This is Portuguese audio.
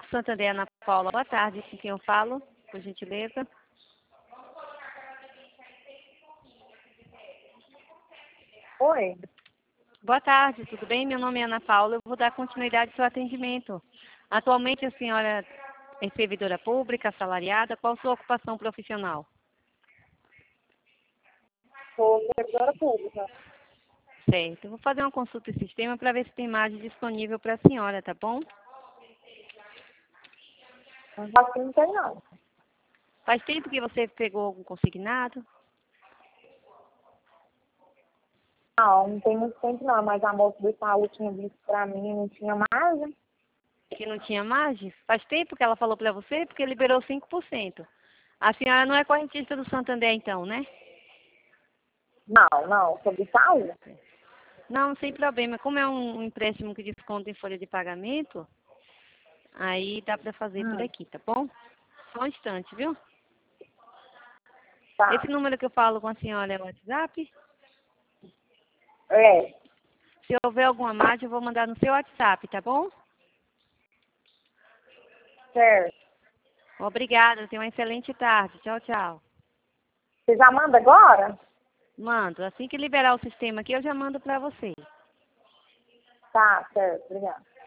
Santander, Ana Paula. Boa tarde, com quem eu falo, por gentileza? Oi. Boa tarde, tudo bem? Meu nome é Ana Paula, eu vou dar continuidade ao seu atendimento. Atualmente a senhora é servidora pública, assalariada, qual sua ocupação profissional? Sou servidora pública. Certo, eu vou fazer uma consulta de sistema para ver se tem imagem disponível para a senhora, tá bom? Assim não tem não. Faz tempo que você pegou algum consignado? Não tem muito tempo não, mas a moça do saúde tinha visto pra mim, não tinha margem. Que não tinha margem? Faz tempo que ela falou para você, porque liberou 5%. A senhora não é correntista do Santander então, né? Não, sobre saúde. Não, sem problema. Como é um empréstimo que desconta em folha de pagamento, aí dá para fazer por aqui, tá bom? Só um instante, viu? Tá. Esse número que eu falo com a senhora é o WhatsApp? É, Se houver alguma margem, eu vou mandar no seu WhatsApp, tá bom? certo. Obrigada, tenha uma excelente tarde. Tchau, tchau. Você já manda agora? Mando. Assim que liberar o sistema aqui, eu já mando para você. Tá, certo, obrigada.